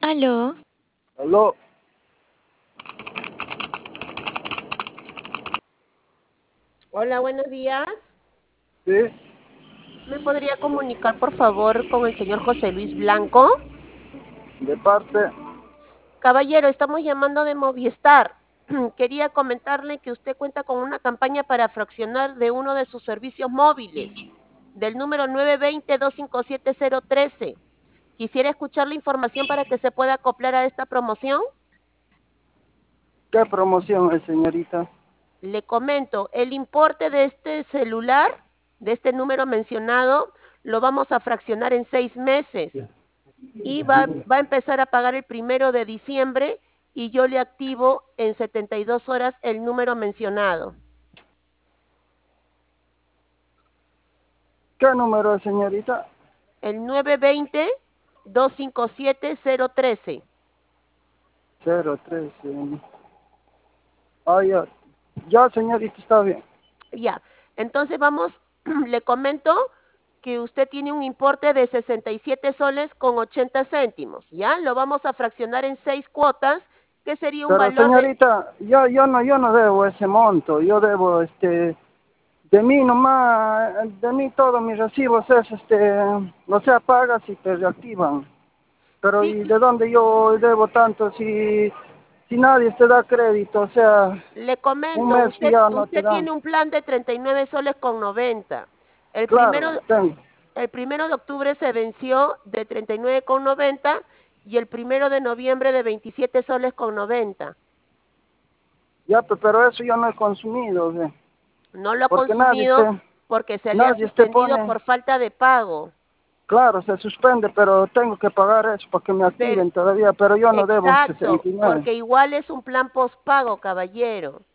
Aló, Aló, Hola, buenos días. sí, ¿Me podría comunicar, por favor, con el señor José Luis Blanco? de parte, Caballero, estamos llamando de Movistar. Quería comentarle que usted cuenta con una campaña para fraccionar de uno de sus servicios móviles, del número 920-257-013. Quisiera escuchar la información para que se pueda acoplar a esta promoción. ¿qué promoción es, señorita? Le comento, el importe de este celular, de este número mencionado, lo vamos a fraccionar en 6 meses. Y va a empezar a pagar el 1 de diciembre y yo le activo en 72 horas el número mencionado. ¿Qué número es, señorita? El 920-257-013. 013. Ah, ya, ya, señorita, está bien. Ya, entonces vamos, le comento que usted tiene un importe de 67 soles con 80 céntimos, ¿ya? Lo vamos a fraccionar en 6 cuotas, que sería un Pero, valor de... señorita, yo no debo ese monto, yo debo, de mí nomás, de mí todos mis recibos es, o sea, pagas y te reactivan. Pero, Sí, ¿y de dónde yo debo tanto si nadie te da crédito? O sea, le un comento, mes que ya no te usted dan. tiene un plan de 39 soles con 90. El primero, Claro, tengo. el 1 de octubre se venció de 39 con 90 y el 1 de noviembre de 27 soles con 90. Ya, pero eso yo no he consumido, o sea, No lo ha porque consumido porque se le ha nadie te suspendido pone, por falta de pago. claro, se suspende, pero tengo que pagar eso para que me Pero, activen todavía, pero yo no debo exacto, 69. porque igual es un plan postpago, caballero.